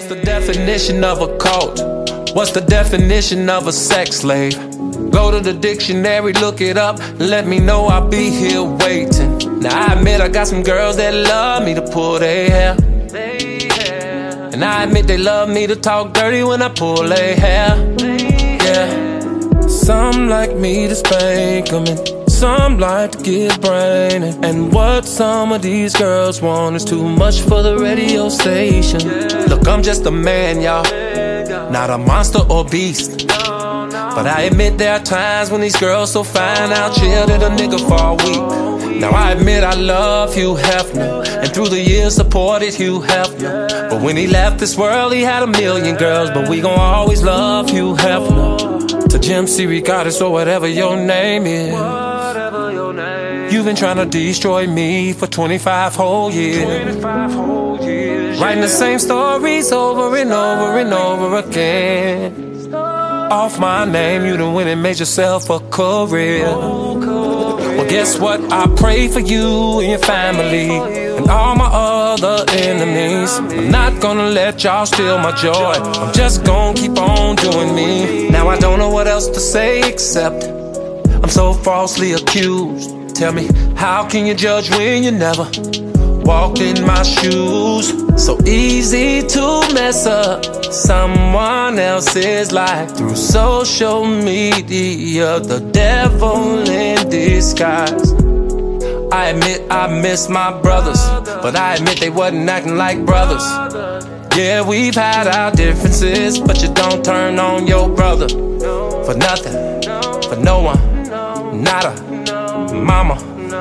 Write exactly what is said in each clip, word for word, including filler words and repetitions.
What's the definition of a cult? What's the definition of a sex slave? Go to the dictionary, look it up, let me know, I'll be here waiting. Now I admit I got some girls that love me to pull their hair, and I admit they love me to talk dirty when I pull their hair. Yeah. Some like me to spank them, and some like to get brainy. And what some of these girls want is too much for the radio station. Look, I'm just a man, y'all, not a monster or beast. But I admit there are times when these girls so fine I'll chill at a nigga for a week. Now I admit I love Hugh Hefner, and through the years supported Hugh Hefner. But when he left this world he had a million girls, but we gon' always love Hugh Hefner. To Jim C. Regardless or whatever your name is, you've been trying to destroy me for twenty-five whole years, writing the same stories over and over and over again. Off my name, you done went and made yourself a career. Well, guess what? I pray for you and your family and all my other enemies. I'm not gonna let y'all steal my joy, I'm just gonna keep on doing me. Now I don't know what else to say except I'm so falsely accused. Tell me, how can you judge when you never walked in my shoes? So easy to mess up someone else's life through social media, the devil in disguise. I admit I miss my brothers, but I admit they wasn't acting like brothers. Yeah, we've had our differences, but you don't turn on your brother for nothing, for no one, nada. Mama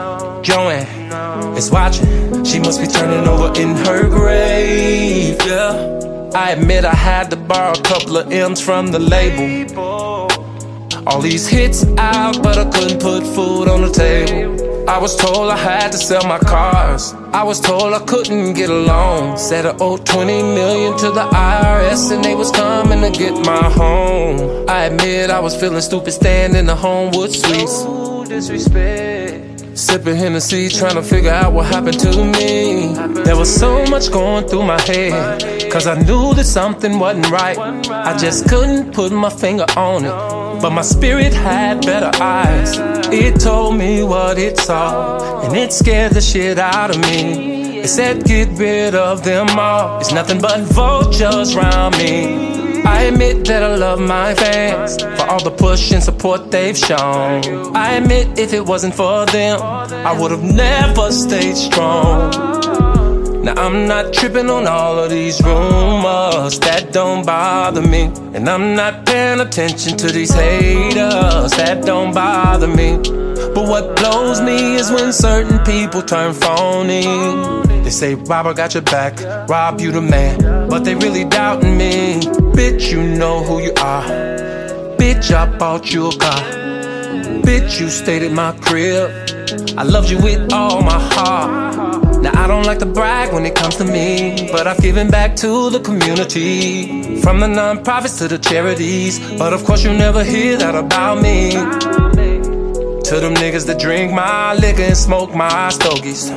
Joanne is watching, she must be turning over in her grave. Yeah, I admit I had to borrow a couple of M's from the label. All these hits out, but I couldn't put food on the table. I was told I had to sell my cars, I was told I couldn't get a loan. Said I owed twenty million to the I R S and they was coming to get my home. I admit I was feeling stupid staying in the Homewood Suites, no disrespect, sipping Hennessy, trying to figure out what happened to me. There was so much going through my head, cause I knew that something wasn't right. I just couldn't put my finger on it, but my spirit had better eyes. It told me what it saw, and it scared the shit out of me. It said get rid of them all, it's nothing but vultures around me. I admit that I love my fans for all the push and support they've shown. I admit if it wasn't for them, I would've never stayed strong. Now I'm not tripping on all of these rumors, that don't bother me. And I'm not paying attention to these haters, that don't bother me. But what blows me is when certain people turn phony. They say, Rob, I got your back, Rob, you the man, but they really doubting me. Bitch, you know who you are. Bitch, I bought you a car. Bitch, you stayed at my crib. I loved you with all my heart. Now I don't like to brag when it comes to me, but I've given back to the community, from the non-profits to the charities. But of course you never hear that about me. To them niggas that drink my liquor and smoke my stogies,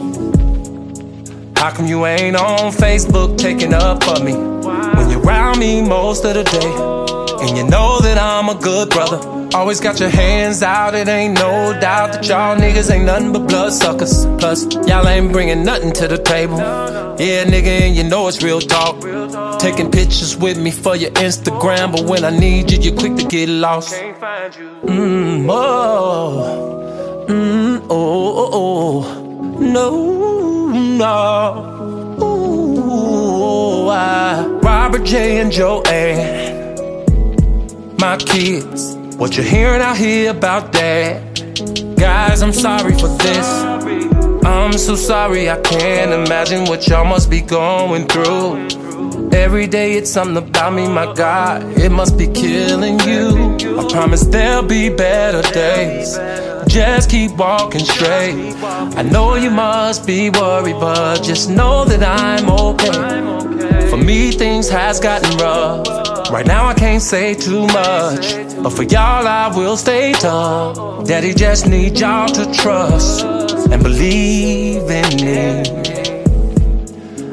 how come you ain't on Facebook taking up for me when you're around me most of the day? And you know that I'm a good brother, always got your hands out. It ain't no doubt that y'all niggas ain't nothing but blood suckers. Plus, y'all ain't bringing nothing to the table. Yeah, nigga, and you know it's real talk. Taking pictures with me for your Instagram, but when I need you, you're quick to get lost. Mmm, oh, mmm, oh, oh, oh, no, no. Ooh, I, Robert J and Joanne, my kids, what you hearing out here about that? Guys, I'm sorry for this. I'm so sorry, I can't imagine what y'all must be going through. Every day it's something about me, my God, it must be killing you. I promise there'll be better days, just keep walking straight. I know you must be worried, but just know that I'm okay. For me things has gotten rough, right now I can't say too much, but for y'all I will stay tough. Daddy just need y'all to trust and believe in me. I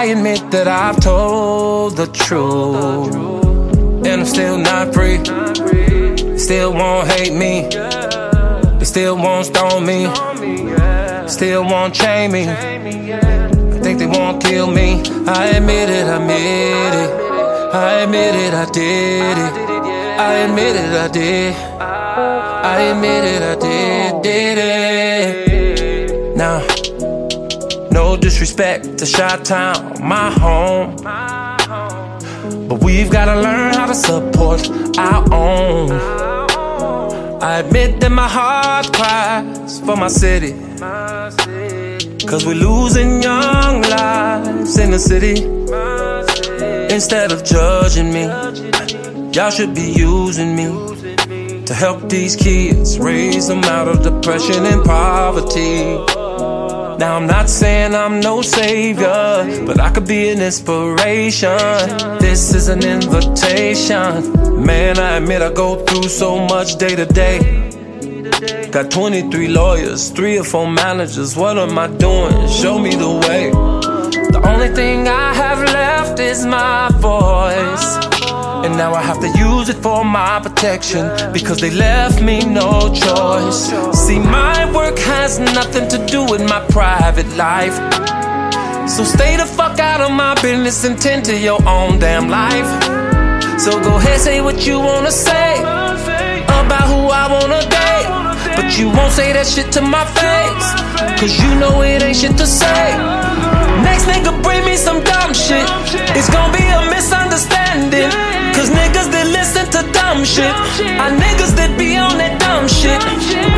I admit that I've told the truth, and I'm still not free. They still won't hate me, they still won't stone me, still won't chain me. I think they won't kill me. I admit it, I admit it, I admit it, I did it. I admit it, I did. I admit it, I did, did it. Now, no disrespect to Chi-Town, my home, but we've gotta learn how to support our own. I admit that my heart cries for my city, cause we're losing young lives in the city. Instead of judging me, y'all should be using me to help these kids, raise them out of depression and poverty. Now I'm not saying I'm no savior, but I could be an inspiration. This is an invitation. Man, I admit I go through so much day to day. Got twenty-three lawyers, three or four managers. What am I doing? Show me the way. The only thing I have left is my voice, and now I have to use it for my protection, because they left me no choice. See, my work has nothing to do with my private life, so stay the fuck out of my business and tend to your own damn life. So go ahead, say what you wanna say about who I wanna date, but you won't say that shit to my face, cause you know it ain't shit to say. Next nigga bring me some dumb shit, it's gonna be a misunderstanding, cause niggas that listen to dumb shit are niggas that be on that dumb shit.